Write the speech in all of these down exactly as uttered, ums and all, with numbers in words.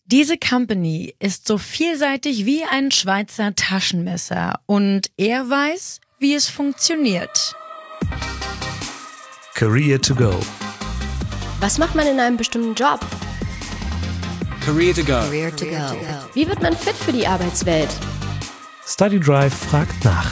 Diese Company ist so vielseitig wie ein Schweizer Taschenmesser und er weiß, wie es funktioniert. Career to go. Was macht man in einem bestimmten Job? Career to go. Career to go. Wie wird man fit für die Arbeitswelt? StudyDrive fragt nach.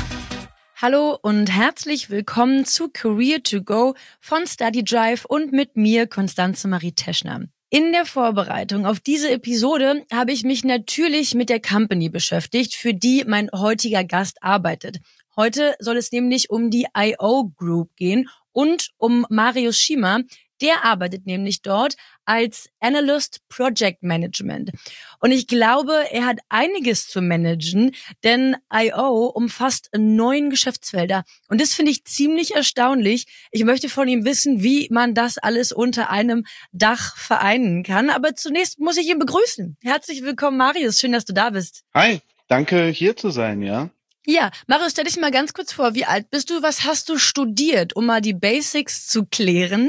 Hallo und herzlich willkommen zu Career to go von StudyDrive und mit mir, Constanze Marie Teschner. In der Vorbereitung auf diese Episode habe ich mich natürlich mit der Company beschäftigt, für die mein heutiger Gast arbeitet. Heute soll es nämlich um die I O Group gehen und um Marius Schiemer. Der arbeitet nämlich dort als Analyst Project Management. Und ich glaube, er hat einiges zu managen, denn I O umfasst neun Geschäftsfelder. Und das finde ich ziemlich erstaunlich. Ich möchte von ihm wissen, wie man das alles unter einem Dach vereinen kann. Aber zunächst muss ich ihn begrüßen. Herzlich willkommen, Marius. Schön, dass du da bist. Hi, danke hier zu sein, ja. Ja, Marius, stell dich mal ganz kurz vor. Wie alt bist du? Was hast du studiert, um mal die Basics zu klären?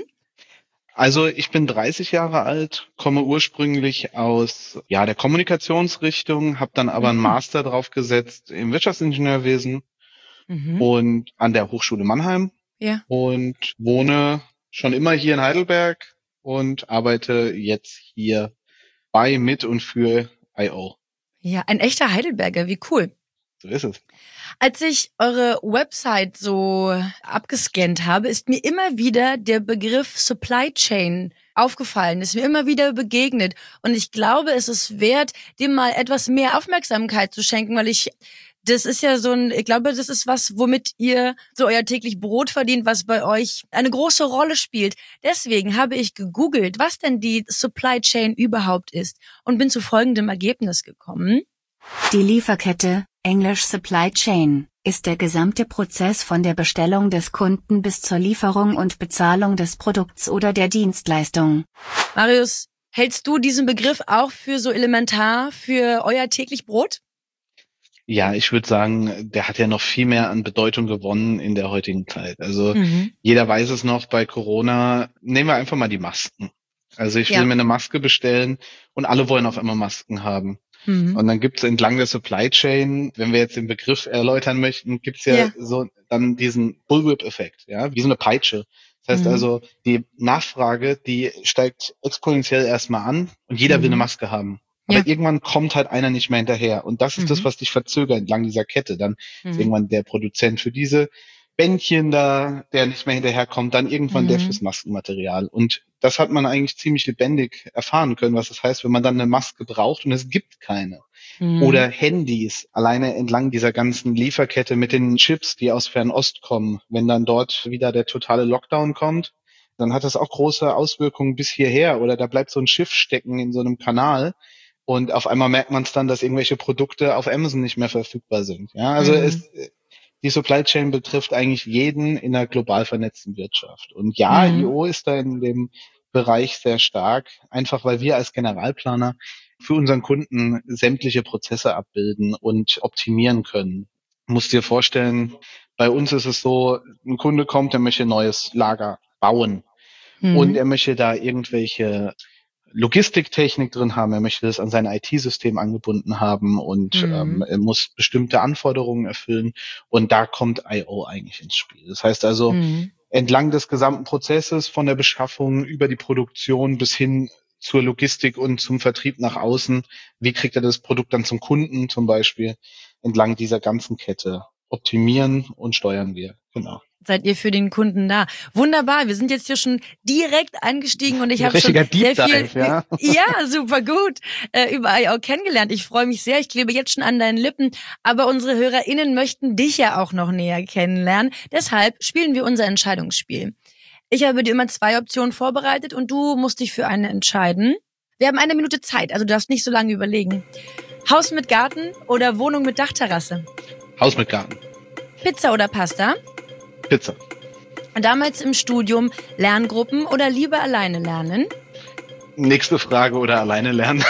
Also ich bin dreißig Jahre alt, komme ursprünglich aus ja der Kommunikationsrichtung, habe dann aber einen Master drauf gesetzt im Wirtschaftsingenieurwesen Mhm. und an der Hochschule Mannheim Ja. und wohne schon immer hier in Heidelberg und arbeite jetzt hier bei, mit und für I O. Ja, ein echter Heidelberger, wie cool. So ist es. Als ich eure Website so abgescannt habe, ist mir immer wieder der Begriff Supply Chain aufgefallen, ist mir immer wieder begegnet. Und ich glaube, es ist wert, dem mal etwas mehr Aufmerksamkeit zu schenken, weil ich, das ist ja so ein, ich glaube, das ist was, womit ihr so euer täglich Brot verdient, was bei euch eine große Rolle spielt. Deswegen habe ich gegoogelt, was denn die Supply Chain überhaupt ist und bin zu folgendem Ergebnis gekommen. Die Lieferkette, Englisch Supply Chain, ist der gesamte Prozess von der Bestellung des Kunden bis zur Lieferung und Bezahlung des Produkts oder der Dienstleistung. Marius, hältst du diesen Begriff auch für so elementar für euer täglich Brot? Ja, ich würde sagen, der hat ja noch viel mehr an Bedeutung gewonnen in der heutigen Zeit. Also Mhm. jeder weiß es noch, bei Corona, nehmen wir einfach mal die Masken. Also ich will Ja. mir eine Maske bestellen und alle wollen auf einmal Masken haben. Mhm. Und dann gibt es entlang der Supply Chain, wenn wir jetzt den Begriff erläutern möchten, gibt es ja, Ja. so dann diesen Bullwhip-Effekt, ja, wie so eine Peitsche. Das heißt Mhm. also, die Nachfrage, die steigt exponentiell erstmal an und jeder Mhm. will eine Maske haben. Aber Ja. irgendwann kommt halt einer nicht mehr hinterher. Und das ist Mhm. das, was dich verzögert entlang dieser Kette. Dann ist Mhm. irgendwann der Produzent für diese Bändchen da, der nicht mehr hinterherkommt, dann irgendwann der Mhm. fürs Maskenmaterial. Und das hat man eigentlich ziemlich lebendig erfahren können, was das heißt, wenn man dann eine Maske braucht und es gibt keine. Mhm. Oder Handys, alleine entlang dieser ganzen Lieferkette mit den Chips, die aus Fernost kommen. Wenn dann dort wieder der totale Lockdown kommt, dann hat das auch große Auswirkungen bis hierher. Oder da bleibt so ein Schiff stecken in so einem Kanal. Und auf einmal merkt man es dann, dass irgendwelche Produkte auf Amazon nicht mehr verfügbar sind. Ja, also Mhm. es, die Supply Chain betrifft eigentlich jeden in einer global vernetzten Wirtschaft. Und ja, Mhm. I O ist da in dem Bereich sehr stark, einfach weil wir als Generalplaner für unseren Kunden sämtliche Prozesse abbilden und optimieren können. Du musst dir vorstellen, bei uns ist es so, ein Kunde kommt, der möchte ein neues Lager bauen Mhm. und er möchte da irgendwelche Logistiktechnik drin haben, er möchte das an sein I T-System angebunden haben und Mhm. ähm, er muss bestimmte Anforderungen erfüllen und da kommt I O eigentlich ins Spiel. Das heißt also, Mhm. entlang des gesamten Prozesses von der Beschaffung über die Produktion bis hin zur Logistik und zum Vertrieb nach außen, wie kriegt er das Produkt dann zum Kunden zum Beispiel, entlang dieser ganzen Kette optimieren und steuern wir, genau. Seid ihr für den Kunden da? Wunderbar, wir sind jetzt hier schon direkt eingestiegen und ich Ein habe schon richtiger Deep sehr viel, Dive, ja. ja, super gut, äh, über I O kennengelernt. Ich freue mich sehr, ich klebe jetzt schon an deinen Lippen, aber unsere HörerInnen möchten dich ja auch noch näher kennenlernen. Deshalb spielen wir unser Entscheidungsspiel. Ich habe dir immer zwei Optionen vorbereitet und du musst dich für eine entscheiden. Wir haben eine Minute Zeit, also du darfst nicht so lange überlegen. Haus mit Garten oder Wohnung mit Dachterrasse? Haus mit Garten. Pizza oder Pasta? Pizza. Damals im Studium Lerngruppen oder lieber alleine lernen? Nächste Frage oder alleine lernen.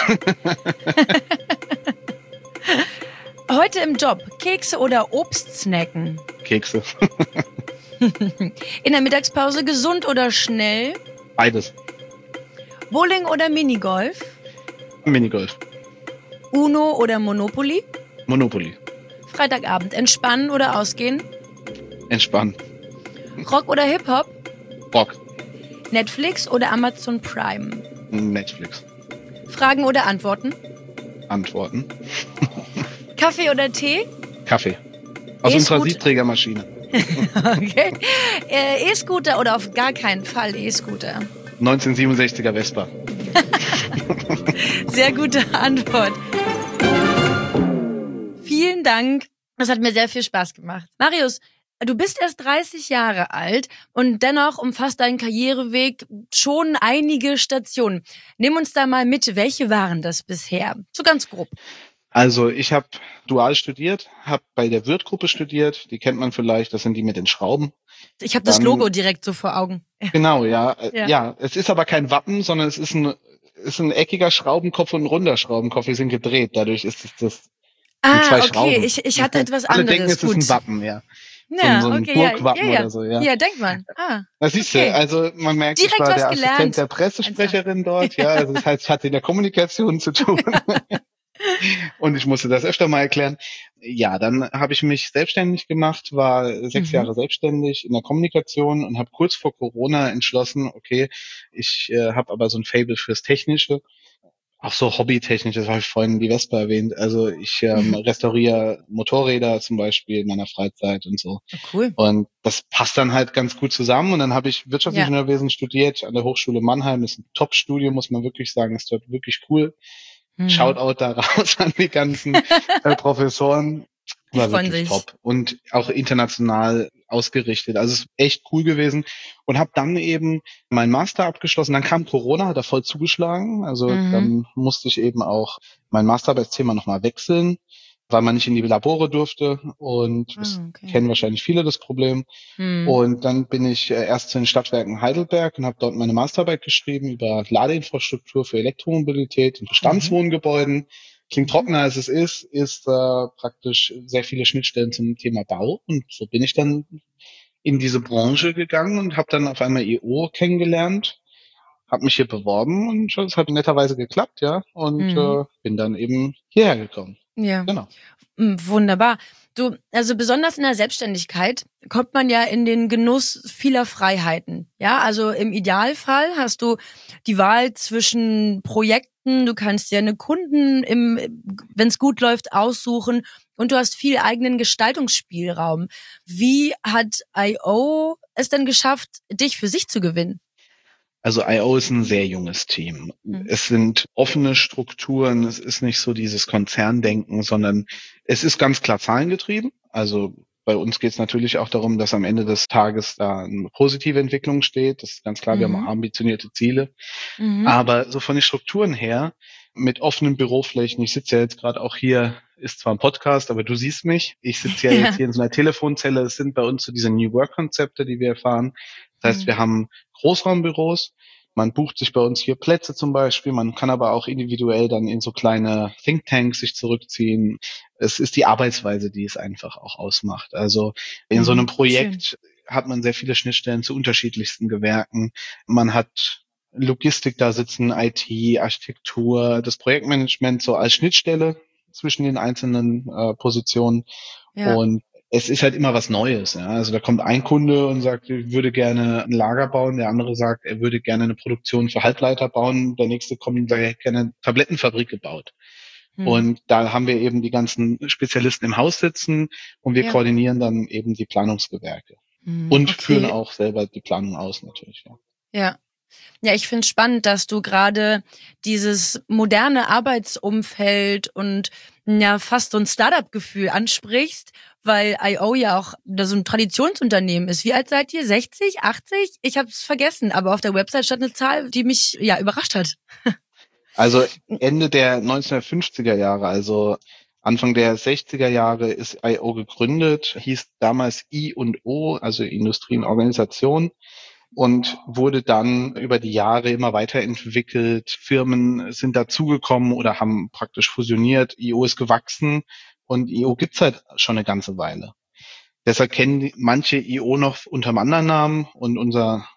Heute im Job Kekse oder Obst snacken? Kekse. In der Mittagspause gesund oder schnell? Beides. Bowling oder Minigolf? Minigolf. Uno oder Monopoly? Monopoly. Freitagabend entspannen oder ausgehen? Entspannen. Rock oder Hip-Hop? Rock. Netflix oder Amazon Prime? Netflix. Fragen oder Antworten? Antworten. Kaffee oder Tee? Kaffee. Aus E-Scooter. unserer Siebträgermaschine. Okay. Äh, E-Scooter oder auf gar keinen Fall E-Scooter? neunzehnhundertsiebenundsechziger Vespa. Sehr gute Antwort. Vielen Dank. Das hat mir sehr viel Spaß gemacht. Marius, du bist erst dreißig Jahre alt und dennoch umfasst dein Karriereweg schon einige Stationen. Nimm uns da mal mit. Welche waren das bisher? So ganz grob. Also ich habe dual studiert, habe bei der Wirth-Gruppe studiert. Die kennt man vielleicht, das sind die mit den Schrauben. Ich habe das Dann- Logo direkt so vor Augen. Genau, ja. Äh, Ja. ja. Es ist aber kein Wappen, sondern es ist ein, ist ein eckiger Schraubenkopf und ein runder Schraubenkopf. Die sind gedreht. Dadurch ist es das Ah, zwei okay. Schrauben. Ich, ich hatte etwas Alle anderes. denken, es Gut. ist ein Wappen, ja. Ja, so ein okay, ja, Burgwappen ja, ja. oder so, ja. Ja, denkt man. Ah, Das siehst okay. du, also man merkt, Direkt ich war was der gelernt. Assistent der Pressesprecherin dort, ja, also das heißt, es hatte in der Kommunikation zu tun. Und ich musste das öfter mal erklären. Ja, dann habe ich mich selbstständig gemacht, war sechs Mhm. Jahre selbstständig in der Kommunikation und habe kurz vor Corona entschlossen, okay, ich äh, habe aber so ein Faible fürs Technische, auch so hobbytechnisch, das habe ich vorhin die Vespa erwähnt. Also ich ähm, restauriere Motorräder zum Beispiel in meiner Freizeit und so. Cool. Und das passt dann halt ganz gut zusammen. Und dann habe ich Wirtschaftsingenieurwesen studiert an der Hochschule Mannheim. Das ist ein Top-Studium, muss man wirklich sagen. Ist dort wirklich cool. Mhm. Shoutout da raus an die ganzen äh, Professoren. Die War freuen wirklich sich. top. Und auch international ausgerichtet. Also es ist echt cool gewesen. Und habe dann eben meinen Master abgeschlossen. Dann kam Corona, hat er voll zugeschlagen. Also Mhm. dann musste ich eben auch mein Masterarbeitsthema nochmal wechseln, weil man nicht in die Labore durfte. Und das Ah, okay. kennen wahrscheinlich viele das Problem. Hm. Und dann bin ich äh, erst zu den Stadtwerken Heidelberg und habe dort meine Masterarbeit geschrieben über Ladeinfrastruktur für Elektromobilität in Bestandswohngebäuden. Klingt trockener als es ist, ist äh, praktisch sehr viele Schnittstellen zum Thema Bau. Und so bin ich dann in diese Branche gegangen und habe dann auf einmal I O kennengelernt, habe mich hier beworben und es hat netterweise geklappt, ja. Und Mhm. äh, bin dann eben hierher gekommen. Ja. Genau. Mm, Wunderbar. Du, also besonders in der Selbstständigkeit kommt man ja in den Genuss vieler Freiheiten. Ja, also im Idealfall hast du die Wahl zwischen Projekten, du kannst dir eine Kunden im, wenn es gut läuft, aussuchen und du hast viel eigenen Gestaltungsspielraum. Wie hat I O es denn geschafft, dich für sich zu gewinnen? Also I O ist ein sehr junges Team. Mhm. Es sind offene Strukturen, es ist nicht so dieses Konzerndenken, sondern es ist ganz klar zahlengetrieben. Also bei uns geht es natürlich auch darum, dass am Ende des Tages da eine positive Entwicklung steht. Das ist ganz klar, wir Mhm. haben ambitionierte Ziele. Mhm. Aber so von den Strukturen her, mit offenen Büroflächen, ich sitze ja jetzt gerade auch hier, ist zwar ein Podcast, aber du siehst mich. Ich sitze ja Ja. jetzt hier in so einer Telefonzelle. Es sind bei uns so diese New Work-Konzepte, die wir erfahren. Das heißt, Mhm. wir haben Großraumbüros. Man bucht sich bei uns hier Plätze zum Beispiel. Man kann aber auch individuell dann in so kleine Thinktanks sich zurückziehen. Es ist die Arbeitsweise, die es einfach auch ausmacht. Also in so Mhm. einem Projekt hat man sehr viele Schnittstellen zu unterschiedlichsten Gewerken. Man hat Logistik da sitzen, I T, Architektur, das Projektmanagement so als Schnittstelle zwischen den einzelnen äh, Positionen. Ja. Und es ist halt immer was Neues. Ja? Also da kommt ein Kunde und sagt, ich würde gerne ein Lager bauen. Der andere sagt, er würde gerne eine Produktion für Halbleiter bauen. Der nächste kommt und sagt, er hätte gerne eine Tablettenfabrik gebaut. Mhm. Und da haben wir eben die ganzen Spezialisten im Haus sitzen und wir Ja. koordinieren dann eben die Planungsgewerke. Mhm. Und Okay. führen auch selber die Planung aus natürlich. Ja. Ja. Ja, ich finde es spannend, dass du gerade dieses moderne Arbeitsumfeld und ja fast so ein Startup-Gefühl ansprichst, weil I O ja auch da so ein Traditionsunternehmen ist. Wie alt seid ihr? sechzig, achtzig? Ich habe es vergessen, aber auf der Website stand eine Zahl, die mich ja überrascht hat. Also Ende der neunzehnhundertfünfziger Jahre, also Anfang der sechziger Jahre ist I O gegründet, hieß damals I und O, also Industrie und Organisation, und wurde dann über die Jahre immer weiterentwickelt. Firmen sind dazugekommen oder haben praktisch fusioniert. I O ist gewachsen und I O gibt's halt schon eine ganze Weile. Deshalb kennen die, manche I O noch unter einem anderen Namen und unser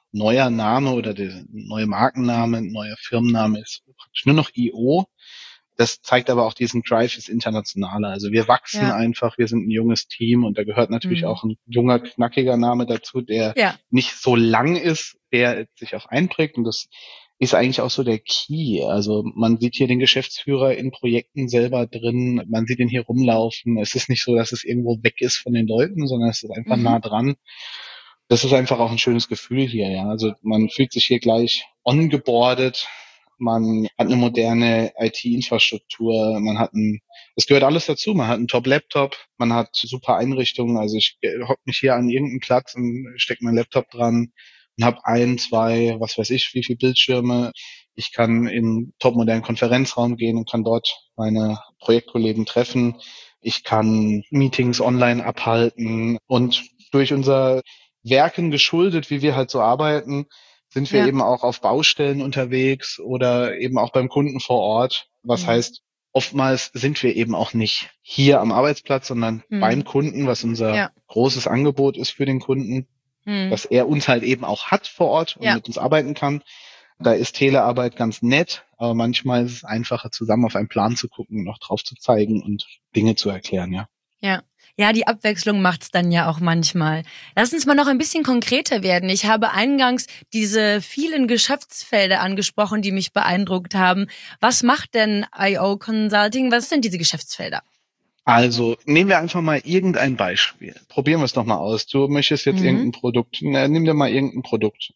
neuer Name oder der neue Markenname, neuer Firmenname ist praktisch nur noch I O. Das zeigt aber auch diesen Drive ins Internationale. Also wir wachsen Ja. einfach, wir sind ein junges Team und da gehört natürlich Mhm. auch ein junger, knackiger Name dazu, der Ja. nicht so lang ist, der sich auch einprägt und das ist eigentlich auch so der Key. Also man sieht hier den Geschäftsführer in Projekten selber drin, man sieht ihn hier rumlaufen. Es ist nicht so, dass es irgendwo weg ist von den Leuten, sondern es ist einfach Mhm. nah dran. Das ist einfach auch ein schönes Gefühl hier, ja. Also man fühlt sich hier gleich ongeboardet. Man hat eine moderne I T-Infrastruktur, man hat ein, es gehört alles dazu, man hat einen Top-Laptop, man hat super Einrichtungen, also ich hock mich hier an irgendeinen Platz und stecke meinen Laptop dran und habe ein, zwei, was weiß ich, wie viele Bildschirme. Ich kann in top-modernen Konferenzraum gehen und kann dort meine Projektkollegen treffen. Ich kann Meetings online abhalten und durch unser Werken geschuldet, wie wir halt so arbeiten, sind wir Ja. eben auch auf Baustellen unterwegs oder eben auch beim Kunden vor Ort. Was Mhm. heißt, oftmals sind wir eben auch nicht hier am Arbeitsplatz, sondern Mhm. beim Kunden, was unser Ja. großes Angebot ist für den Kunden, Mhm. dass er uns halt eben auch hat vor Ort und Ja. mit uns arbeiten kann. Da ist Telearbeit ganz nett, aber manchmal ist es einfacher, zusammen auf einen Plan zu gucken und auch drauf zu zeigen und Dinge zu erklären, ja. Ja. Ja, die Abwechslung macht's dann ja auch manchmal. Lass uns mal noch ein bisschen konkreter werden. Ich habe eingangs diese vielen Geschäftsfelder angesprochen, die mich beeindruckt haben. Was macht denn I O Consulting? Was sind diese Geschäftsfelder? Also nehmen wir einfach mal irgendein Beispiel. Probieren wir es doch mal aus. Du möchtest jetzt Mhm. irgendein Produkt. Na, nimm dir mal irgendein Produkt.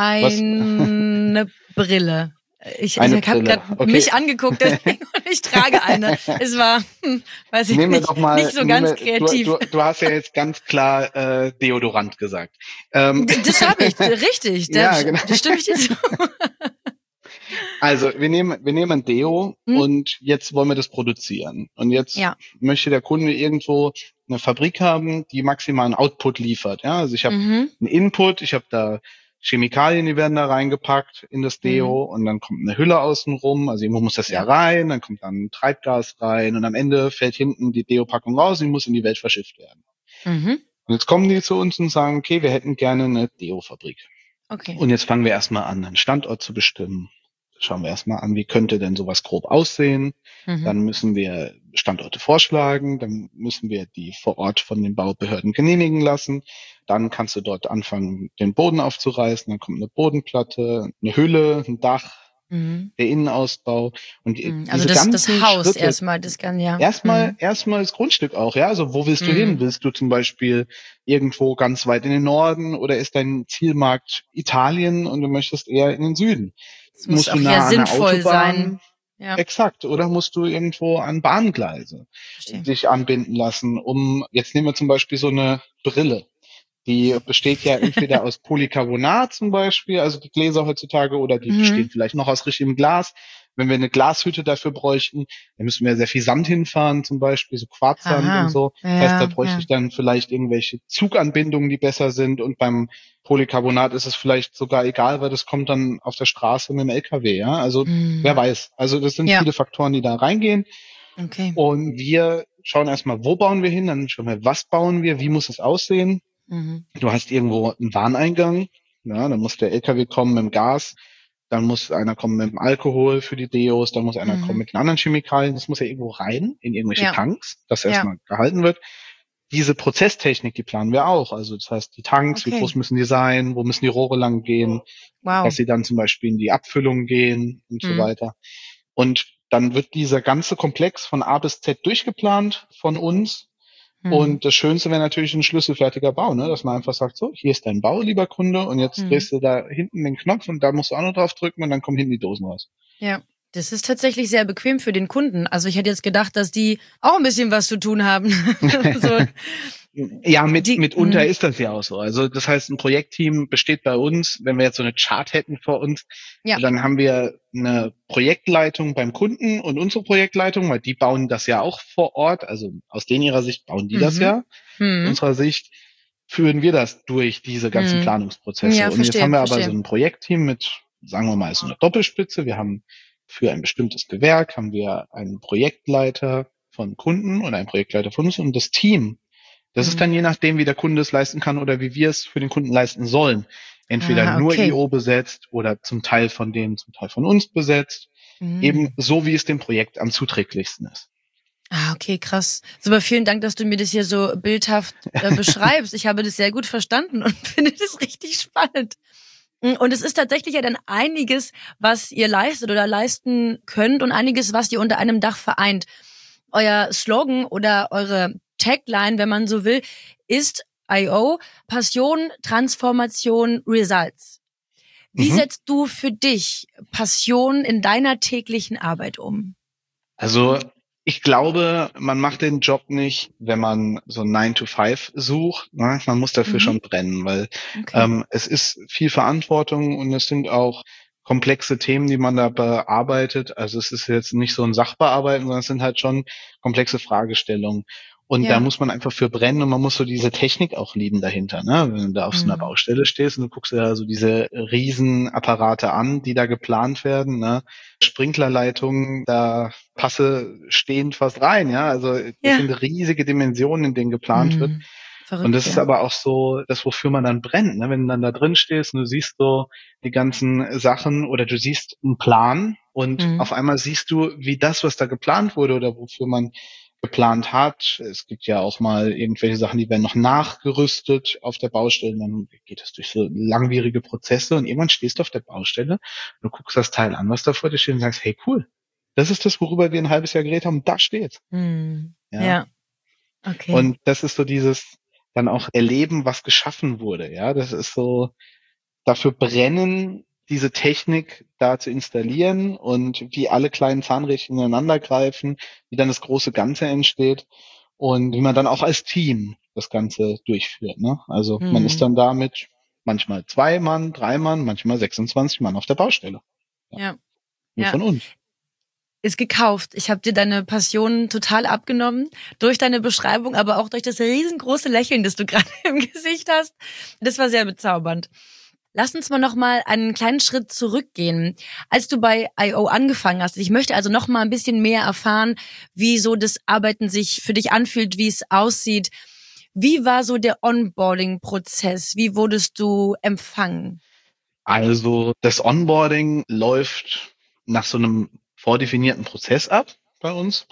Eine Brille. Ich, Eine ich habe Brille, gerade okay. mich angeguckt und ich trage eine. Es war, hm, weiß ich Nehmen wir nicht, doch mal. nicht so nehmen ganz wir, kreativ. Du, du, du hast ja jetzt ganz klar äh, Deodorant gesagt. Ähm, D- Das habe ich, richtig. Da, Ja, genau. Das stimme ich dir zu. Also wir nehmen wir nehmen ein Deo Hm? und jetzt wollen wir das produzieren. Und jetzt Ja. möchte der Kunde irgendwo eine Fabrik haben, die maximalen Output liefert. Ja, also ich habe Mhm. einen Input, ich habe da Chemikalien, die werden da reingepackt in das Deo und dann kommt eine Hülle außen rum, also irgendwo muss das ja. Ja. rein, dann kommt dann Treibgas rein und am Ende fällt hinten die Deo-Packung raus und die muss in die Welt verschifft werden. Mhm. Und jetzt kommen die zu uns und sagen, okay, wir hätten gerne eine Deo-Fabrik. Okay. Und jetzt fangen wir erstmal an, einen Standort zu bestimmen. Schauen wir erstmal an, wie könnte denn sowas grob aussehen. Mhm. Dann müssen wir Standorte vorschlagen, dann müssen wir die vor Ort von den Baubehörden genehmigen lassen. Dann kannst du dort anfangen, den Boden aufzureißen, dann kommt eine Bodenplatte, eine Hülle, ein Dach, Mhm. der Innenausbau. Und die- Mhm. Also diese das, das ganzen Haus Schritte, erstmal, das kann ja. Erstmal, Mhm. erstmal das Grundstück auch, ja. Also wo willst du Mhm. hin? Willst du zum Beispiel irgendwo ganz weit in den Norden oder ist dein Zielmarkt Italien und du möchtest eher in den Süden? Das muss Musst auch du ja nah an der sinnvoll Autobahn? sein. Ja, Exakt. Oder musst du irgendwo an Bahngleise verstehe. dich anbinden lassen, um, jetzt nehmen wir zum Beispiel so eine Brille. Die besteht ja entweder aus Polycarbonat zum Beispiel, also die Gläser heutzutage, oder die Mhm. bestehen vielleicht noch aus richtigem Glas. Wenn wir eine Glashütte dafür bräuchten, dann müssen wir sehr viel Sand hinfahren, zum Beispiel, so Quarzsand Aha. und so. Das Ja, heißt, da bräuchte ja. ich dann vielleicht irgendwelche Zuganbindungen, die besser sind. Und beim Polycarbonat ist es vielleicht sogar egal, weil das kommt dann auf der Straße mit dem L K W, ja. Also Mhm. wer weiß. Also das sind Ja. viele Faktoren, die da reingehen. Okay. Und wir schauen erstmal, wo bauen wir hin, dann schauen wir, was bauen wir, wie muss es aussehen. Mhm. Du hast irgendwo einen Warneingang, ja, dann muss der L K W kommen mit dem Gas, dann muss einer kommen mit dem Alkohol für die Deos, dann muss einer Mhm. kommen mit den anderen Chemikalien, das muss ja irgendwo rein, in irgendwelche Ja. Tanks, dass Ja. erstmal gehalten wird. Diese Prozesstechnik, die planen wir auch, also das heißt, die Tanks, wie Okay. groß müssen die sein, wo müssen die Rohre lang gehen, Wow. dass sie dann zum Beispiel in die Abfüllung gehen und so Mhm. weiter. Und dann wird dieser ganze Komplex von A bis Z durchgeplant von uns. Mhm. Und das Schönste wäre natürlich ein schlüsselfertiger Bau, ne? Dass man einfach sagt, so, hier ist dein Bau, lieber Kunde, und jetzt Mhm. drehst du da hinten den Knopf und da musst du auch noch drauf drücken und dann kommen hinten die Dosen raus. Ja. Das ist tatsächlich sehr bequem für den Kunden. Also ich hätte jetzt gedacht, dass die auch ein bisschen was zu tun haben. So. Ja, mit, Die- mitunter Mhm. ist das ja auch so. Also das heißt, ein Projektteam besteht bei uns, wenn wir jetzt so eine Chart hätten vor uns, Ja. dann haben wir eine Projektleitung beim Kunden und unsere Projektleitung, weil die bauen das ja auch vor Ort. Also aus denen ihrer Sicht bauen die das Mhm. ja. Aus Mhm. unserer Sicht führen wir das durch diese ganzen Mhm. Planungsprozesse. Ja, und verstehe, jetzt haben wir aber verstehe. so ein Projektteam mit, sagen wir mal, so eine Doppelspitze. Wir haben für ein bestimmtes Gewerk haben wir einen Projektleiter von Kunden und einen Projektleiter von uns und das Team. Das Mhm. ist dann je nachdem, wie der Kunde es leisten kann oder wie wir es für den Kunden leisten sollen, entweder Ah, nur okay. I O besetzt oder zum Teil von denen, zum Teil von uns besetzt. Mhm. Eben so, wie es dem Projekt am zuträglichsten ist. Ah, okay, krass. Super, vielen Dank, dass du mir das hier so bildhaft äh, beschreibst. Ich habe das sehr gut verstanden und finde das richtig spannend. Und es ist tatsächlich ja dann einiges, was ihr leistet oder leisten könnt und einiges, was ihr unter einem Dach vereint. Euer Slogan oder eure Tagline, wenn man so will, ist I O, Passion, Transformation, Results. Wie Mhm. setzt du für dich Passion in deiner täglichen Arbeit um? Also ich glaube, man macht den Job nicht, wenn man so nine to five sucht. Ne? Man muss dafür Mhm. schon brennen, weil Okay. ähm, es ist viel Verantwortung und es sind auch komplexe Themen, die man da bearbeitet. Also es ist jetzt nicht so ein Sachbearbeiten, sondern es sind halt schon komplexe Fragestellungen. Und da Ja. muss man einfach für brennen und man muss so diese Technik auch lieben dahinter. Ne? Wenn du da auf so einer Mhm. Baustelle stehst und du guckst dir da so diese Riesenapparate an, die da geplant werden, ne? Sprinklerleitungen, da passe stehend fast rein, ja. Also das Ja. sind riesige Dimensionen, in denen geplant wird. Mhm. Verrückt, Und das ist ja. aber auch so das, wofür man dann brennt, ne? Wenn du dann da drin stehst und du siehst so die ganzen Sachen oder du siehst einen Plan und Mhm. auf einmal siehst du, wie das, was da geplant wurde oder wofür man geplant hat. Es gibt ja auch mal irgendwelche Sachen, die werden noch nachgerüstet auf der Baustelle. Dann geht es durch so langwierige Prozesse und irgendwann stehst du auf der Baustelle, du guckst das Teil an, was da vor dir steht und sagst, hey cool, das ist das, worüber wir ein halbes Jahr geredet haben, da steht's. Mhm. Ja. Ja. Okay. Und das ist so dieses dann auch erleben, was geschaffen wurde. Ja, das ist so dafür brennen, diese Technik da zu installieren und wie alle kleinen Zahnrädchen ineinander greifen, wie dann das große Ganze entsteht und wie man dann auch als Team das Ganze durchführt. Ne? Also man ist Mhm. dann da mit manchmal zwei Mann, drei Mann, manchmal sechsundzwanzig Mann auf der Baustelle. Ja. Nur Ja. von uns. Ist gekauft. Ich habe dir deine Passion total abgenommen. Durch deine Beschreibung, aber auch durch das riesengroße Lächeln, das du gerade im Gesicht hast. Das war sehr bezaubernd. Lass uns mal noch mal einen kleinen Schritt zurückgehen. Als du bei I O angefangen hast, ich möchte also noch mal ein bisschen mehr erfahren, wie so das Arbeiten sich für dich anfühlt, wie es aussieht. Wie war so der Onboarding-Prozess? Wie wurdest du empfangen? Also das Onboarding läuft nach so einem vordefinierten Prozess ab bei uns,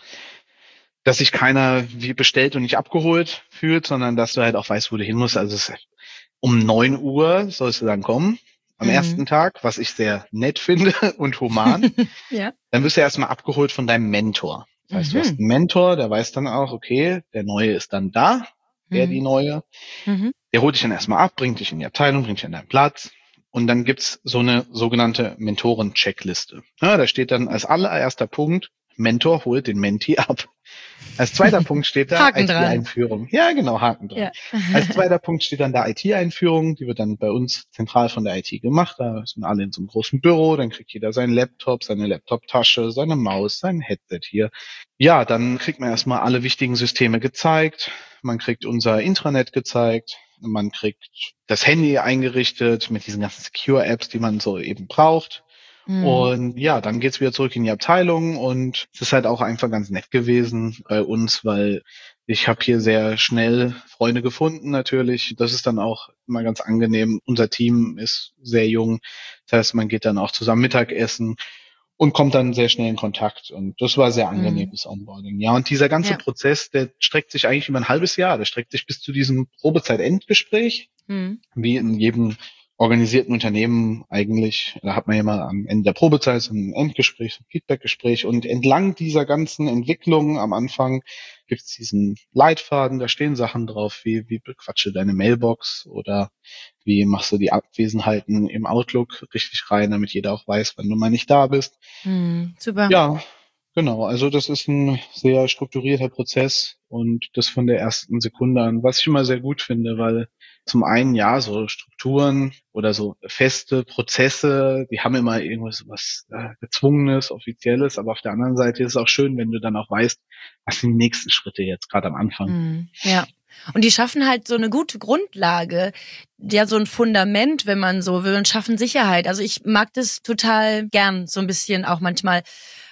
dass sich keiner wie bestellt und nicht abgeholt fühlt, sondern dass du halt auch weißt, wo du hin musst. Also es ist um neun Uhr sollst du dann kommen am Mhm. ersten Tag, was ich sehr nett finde und human. Ja. Dann wirst du erstmal abgeholt von deinem Mentor. Das heißt, du hast Mhm. einen Mentor, der weiß dann auch, okay, der Neue ist dann da, der die Mhm. Neue. Mhm. Der holt dich dann erstmal ab, bringt dich in die Abteilung, bringt dich an deinen Platz. Und dann gibt's so eine sogenannte Mentoren-Checkliste. Ja, da steht dann als allererster Punkt, Mentor holt den Menti ab. Als zweiter Punkt steht da Haken dran. I T-Einführung. Ja, genau, Haken dran. Ja. Als zweiter Punkt steht dann da I T-Einführung. Die wird dann bei uns zentral von der I T gemacht. Da sind alle in so einem großen Büro. Dann kriegt jeder seinen Laptop, seine Laptop-Tasche, seine Maus, sein Headset hier. Ja, dann kriegt man erstmal alle wichtigen Systeme gezeigt. Man kriegt unser Intranet gezeigt. Man kriegt das Handy eingerichtet mit diesen ganzen Secure-Apps, die man so eben braucht. Mhm. Und ja, dann geht's wieder zurück in die Abteilung und es ist halt auch einfach ganz nett gewesen bei uns, weil ich habe hier sehr schnell Freunde gefunden natürlich. Das ist dann auch immer ganz angenehm. Unser Team ist sehr jung. Das heißt, man geht dann auch zusammen Mittagessen und kommt dann sehr schnell in Kontakt. Und das war sehr angenehmes Onboarding. Ja, und dieser ganze Ja. Prozess, der streckt sich eigentlich über ein halbes Jahr. Der streckt sich bis zu diesem Probezeit-Endgespräch, Mhm. wie in jedem organisierten Unternehmen eigentlich. Da hat man ja mal am Ende der Probezeit so ein Endgespräch, so ein Feedbackgespräch. Und entlang dieser ganzen Entwicklung am Anfang gibt es diesen Leitfaden, da stehen Sachen drauf, wie, wie bequatsche deine Mailbox oder wie machst du die Abwesenheiten im Outlook richtig rein, damit jeder auch weiß, wann du mal nicht da bist. Mhm. Super. Ja, genau. Also das ist ein sehr strukturierter Prozess und das von der ersten Sekunde an, was ich immer sehr gut finde, weil zum einen, ja, so Strukturen oder so feste Prozesse, die haben immer irgendwas was äh, Gezwungenes, Offizielles, aber auf der anderen Seite ist es auch schön, wenn du dann auch weißt, was sind die nächsten Schritte jetzt gerade am Anfang. Mhm. Ja. Und die schaffen halt so eine gute Grundlage, ja, so ein Fundament, wenn man so will, und schaffen Sicherheit. Also ich mag das total gern, so ein bisschen auch manchmal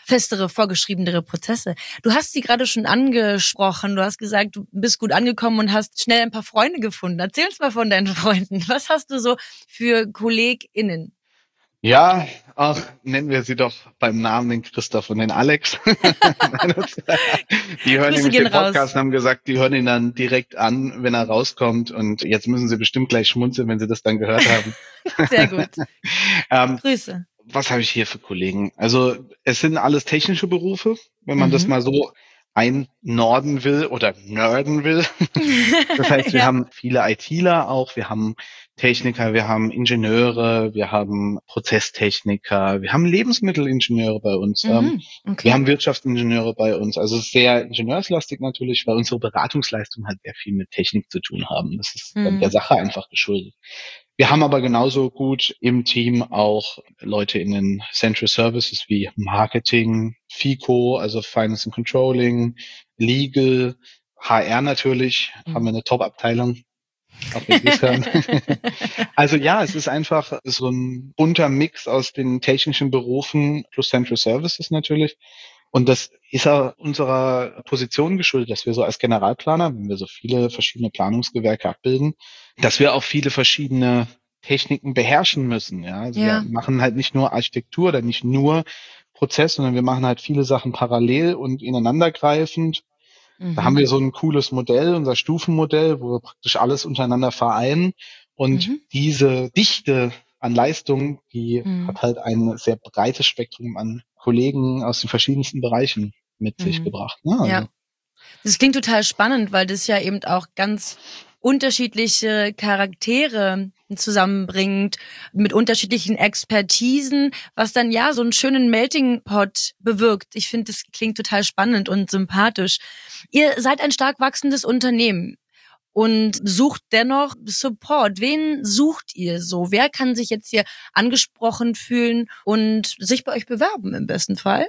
festere, vorgeschriebenere Prozesse. Du hast sie gerade schon angesprochen. Du hast gesagt, du bist gut angekommen und hast schnell ein paar Freunde gefunden. Erzähl uns mal von deinen Freunden. Was hast du so für KollegInnen? Ja, auch nennen wir sie doch beim Namen den Christoph und den Alex. Die hören Grüße nämlich gehen den Podcast raus. und haben gesagt, die hören ihn dann direkt an, wenn er rauskommt. Und jetzt müssen sie bestimmt gleich schmunzeln, wenn sie das dann gehört haben. Sehr gut. ähm, Grüße. Was habe ich hier für Kollegen? Also es sind alles technische Berufe, wenn man Mhm. das mal so einnorden will oder nerden will. Das heißt, wir Ja. haben viele ITler auch, wir haben Techniker, wir haben Ingenieure, wir haben Prozesstechniker, wir haben Lebensmittelingenieure bei uns, ähm, Mhm. Okay. wir haben Wirtschaftsingenieure bei uns. Also es ist sehr ingenieurslastig natürlich, weil unsere Beratungsleistungen halt sehr viel mit Technik zu tun haben. Das ist dann Mhm. der Sache einfach geschuldet. Wir haben aber genauso gut im Team auch Leute in den Central Services wie Marketing, FICO, also Finance and Controlling, Legal, H R natürlich, Mhm. haben wir eine Top-Abteilung, auch wenn Sie es hören. Also ja, es ist einfach so ein bunter Mix aus den technischen Berufen plus Central Services natürlich. Und das ist auch unserer Position geschuldet, dass wir so als Generalplaner, wenn wir so viele verschiedene Planungsgewerke abbilden, dass wir auch viele verschiedene Techniken beherrschen müssen. Ja, also Ja. wir machen halt nicht nur Architektur oder nicht nur Prozess, sondern wir machen halt viele Sachen parallel und ineinandergreifend. Da haben Mhm. wir so ein cooles Modell, unser Stufenmodell, wo wir praktisch alles untereinander vereinen. Und Mhm. diese Dichte an Leistung, die Mhm. hat halt ein sehr breites Spektrum an Kollegen aus den verschiedensten Bereichen mit sich Mhm. gebracht. Ne? Also, Ja. Das klingt total spannend, weil das ja eben auch ganz unterschiedliche Charaktere zusammenbringt, mit unterschiedlichen Expertisen, was dann ja so einen schönen Melting Pot bewirkt. Ich finde, das klingt total spannend und sympathisch. Ihr seid ein stark wachsendes Unternehmen und sucht dennoch Support. Wen sucht ihr so? Wer kann sich jetzt hier angesprochen fühlen und sich bei euch bewerben im besten Fall?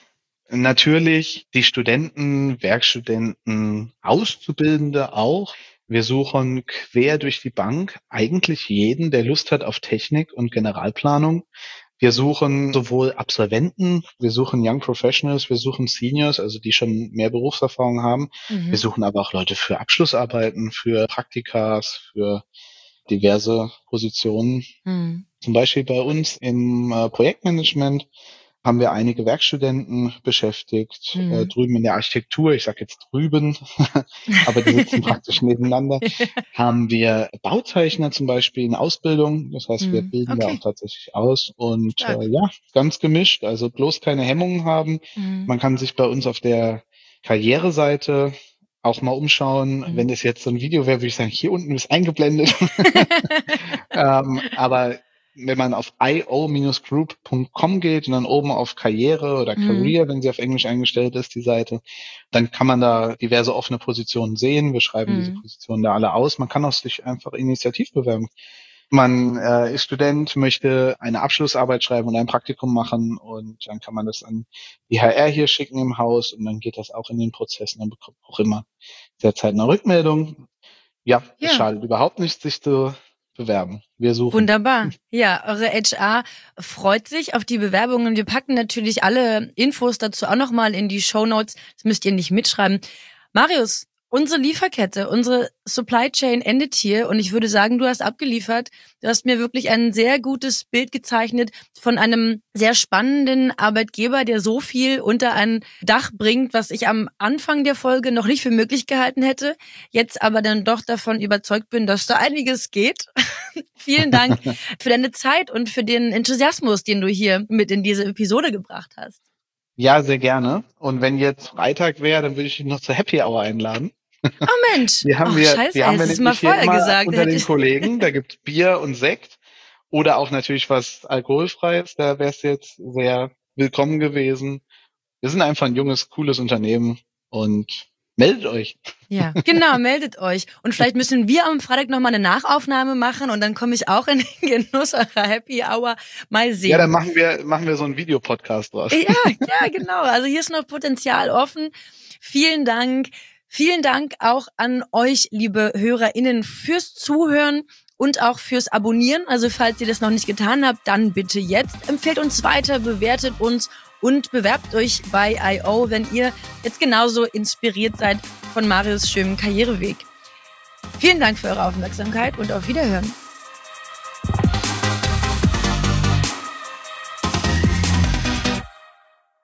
Natürlich die Studenten, Werkstudenten, Auszubildende auch. Wir suchen quer durch die Bank eigentlich jeden, der Lust hat auf Technik und Generalplanung. Wir suchen sowohl Absolventen, wir suchen Young Professionals, wir suchen Seniors, also die schon mehr Berufserfahrung haben. Mhm. Wir suchen aber auch Leute für Abschlussarbeiten, für Praktikas, für diverse Positionen. Mhm. Zum Beispiel bei uns im äh, Projektmanagement haben wir einige Werkstudenten beschäftigt, Mhm. äh, drüben in der Architektur, ich sage jetzt drüben, aber die sitzen praktisch nebeneinander, haben wir Bauzeichner zum Beispiel in Ausbildung, das heißt, wir Mhm. bilden da Okay. auch tatsächlich aus und Stark. äh, ja, ganz gemischt, also bloß keine Hemmungen haben. Mhm. Man kann sich bei uns auf der Karriereseite auch mal umschauen. Mhm. Wenn das jetzt so ein Video wäre, würde ich sagen, hier unten ist eingeblendet. ähm, aber wenn man auf i o Bindestrich group Punkt com geht und dann oben auf Karriere oder Mhm. Career, wenn sie auf Englisch eingestellt ist, die Seite, dann kann man da diverse offene Positionen sehen. Wir schreiben diese Mhm. Positionen da alle aus. Man kann auch sich einfach initiativ bewerben. Man äh, ist Student, möchte eine Abschlussarbeit schreiben und ein Praktikum machen und dann kann man das an die H R hier schicken im Haus und dann geht das auch in den Prozess und dann bekommt man auch immer sehr zeitnah Rückmeldung. Ja, es Ja. schadet überhaupt nicht, sich zu bewerben. Wir suchen. Wunderbar. Ja, eure H R freut sich auf die Bewerbungen. Wir packen natürlich alle Infos dazu auch nochmal in die Shownotes. Das müsst ihr nicht mitschreiben. Marius, unsere Lieferkette, unsere Supply Chain endet hier und ich würde sagen, du hast abgeliefert. Du hast mir wirklich ein sehr gutes Bild gezeichnet von einem sehr spannenden Arbeitgeber, der so viel unter ein Dach bringt, was ich am Anfang der Folge noch nicht für möglich gehalten hätte, jetzt aber dann doch davon überzeugt bin, dass da einiges geht. Vielen Dank für deine Zeit und für den Enthusiasmus, den du hier mit in diese Episode gebracht hast. Ja, sehr gerne. Und wenn jetzt Freitag wäre, dann würde ich dich noch zur Happy Hour einladen. Oh Mensch, Die haben oh, wir, scheiße, die haben wir hättest du es mal nämlich hier vorher immer gesagt. unter hätte den ich- Kollegen. Da gibt's Bier und Sekt oder auch natürlich was Alkoholfreies. Da wär's jetzt sehr willkommen gewesen. Wir sind einfach ein junges, cooles Unternehmen und meldet euch. Ja, genau, meldet euch. Und vielleicht müssen wir am Freitag nochmal eine Nachaufnahme machen und dann komme ich auch in den Genuss eurer Happy Hour. Mal sehen. Ja, dann machen wir, machen wir so einen Videopodcast draus. Ja, ja, genau. Also hier ist noch Potenzial offen. Vielen Dank. Vielen Dank auch an euch, liebe HörerInnen, fürs Zuhören und auch fürs Abonnieren. Also falls ihr das noch nicht getan habt, dann bitte jetzt. Empfehlt uns weiter, bewertet uns und bewerbt euch bei I O, wenn ihr jetzt genauso inspiriert seid von Marius schönem Karriereweg. Vielen Dank für eure Aufmerksamkeit und auf Wiederhören.